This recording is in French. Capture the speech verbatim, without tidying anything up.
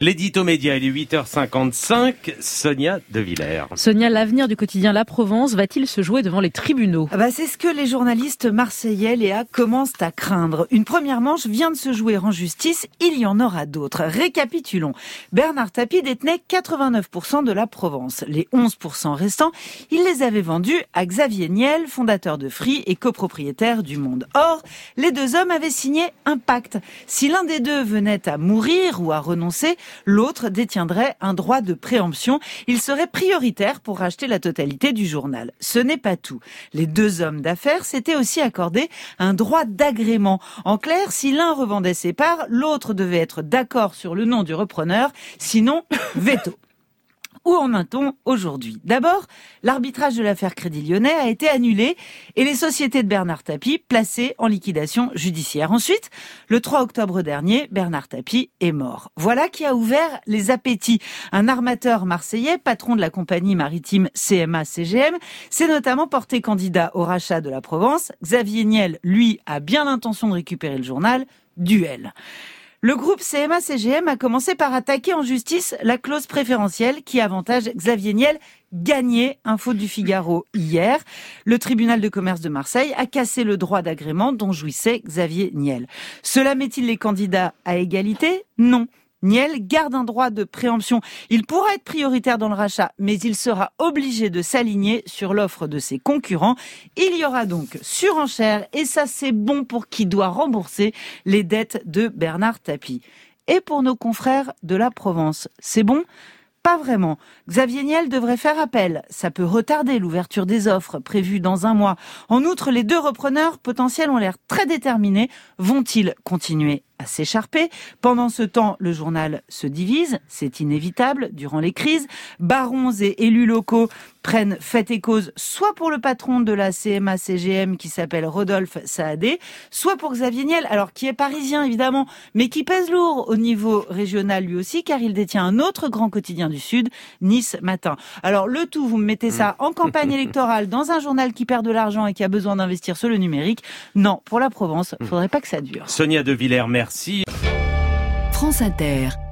L'édito média, il est huit heures cinquante-cinq, Sonia De Villers. Sonia, l'avenir du quotidien La Provence va-t-il se jouer devant les tribunaux ? Ah bah c'est ce que les journalistes marseillais, Léa, commencent à craindre. Une première manche vient de se jouer en justice, il y en aura d'autres. Récapitulons. Bernard Tapie détenait quatre-vingt-neuf pour cent de La Provence. Les onze pour cent restants, il les avait vendus à Xavier Niel, fondateur de Free et copropriétaire du Monde. Or, les deux hommes avaient signé un pacte. Si l'un des deux venait à mourir ou à renoncer, l'autre détiendrait un droit de préemption. Il serait prioritaire pour racheter la totalité du journal. Ce n'est pas tout. Les deux hommes d'affaires s'étaient aussi accordé un droit d'agrément. En clair, si l'un revendait ses parts, l'autre devait être d'accord sur le nom du repreneur, sinon veto. Où en est-on aujourd'hui ? D'abord, l'arbitrage de l'affaire Crédit Lyonnais a été annulé et les sociétés de Bernard Tapie placées en liquidation judiciaire. Ensuite, le trois octobre dernier, Bernard Tapie est mort. Voilà qui a ouvert les appétits. Un armateur marseillais, patron de la compagnie maritime C M A C G M, s'est notamment porté candidat au rachat de la Provence. Xavier Niel, lui, a bien l'intention de récupérer le journal. Duel. Le groupe C M A C G M a commencé par attaquer en justice la clause préférentielle qui avantage Xavier Niel, gagné, info du Figaro hier. Le tribunal de commerce de Marseille a cassé le droit d'agrément dont jouissait Xavier Niel. Cela met-il les candidats à égalité ? Non. Niel garde un droit de préemption. Il pourra être prioritaire dans le rachat, mais il sera obligé de s'aligner sur l'offre de ses concurrents. Il y aura donc surenchère, et ça c'est bon pour qui doit rembourser les dettes de Bernard Tapie. Et pour nos confrères de la Provence, c'est bon ? Pas vraiment. Xavier Niel devrait faire appel. Ça peut retarder l'ouverture des offres prévues dans un mois. En outre, les deux repreneurs potentiels ont l'air très déterminés. Vont-ils continuer à s'écharper ? Pendant ce temps, le journal se divise. C'est inévitable durant les crises. Barons et élus locaux prennent fait et cause soit pour le patron de la C M A C G M qui s'appelle Rodolphe Saadé, soit pour Xavier Niel, alors qui est parisien évidemment, mais qui pèse lourd au niveau régional lui aussi, car il détient un autre grand quotidien du Sud, Nice Matin. Alors le tout, vous me mettez ça en campagne électorale dans un journal qui perd de l'argent et qui a besoin d'investir sur le numérique. Non, pour la Provence, faudrait pas que ça dure. Sonia De Villers, merci. France Inter.